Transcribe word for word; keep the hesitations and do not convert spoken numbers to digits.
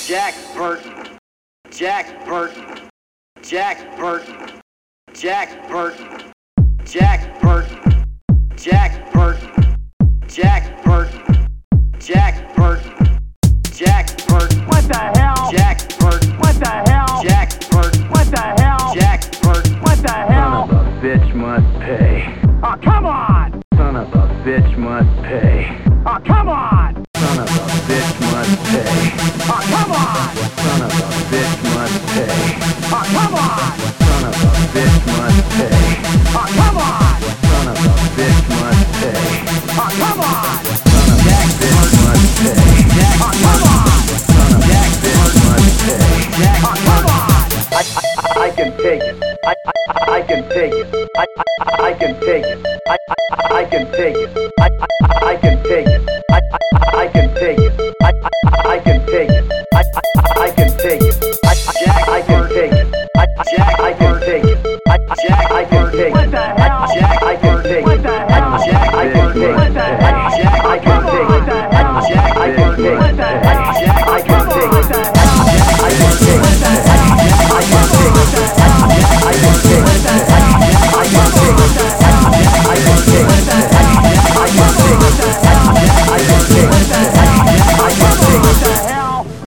Jack Burton, Jack Burton, Jack Burton, Jack Burton, Jack Burton, Jack Burton, Jack Burton, Jack Burton, Jack Burton. What the hell? Jack Burton. What the hell? Jack Burton. What the hell? Jack Burton. What the hell? Son of a bitch must pay. Oh, come on! Son of a bitch must pay. Oh, come on! Son of a bitch must pay. Oh, come on! Son of a bitch must pay. Oh, come on! Son of a bitch must pay. Oh, come on! Son of a bitch must pay. Oh, come on! Son of a bitch must pay. Oh, come on! Son of a bitch must pay. Oh, come on! I, I, I can take it. I, I, I can take it. I, I, I can take it. I, I, I can take it. I, I, I can take it. I, I, I can take it. I, I, I can take it. I, I, I can take it. I, I, I can take it. I, I, I can take it. I, I, I can take it. What the hell? I can take it. What the hell? I can take it. What the hell? I can take it. What the hell? I can take it. What the hell? I can take it.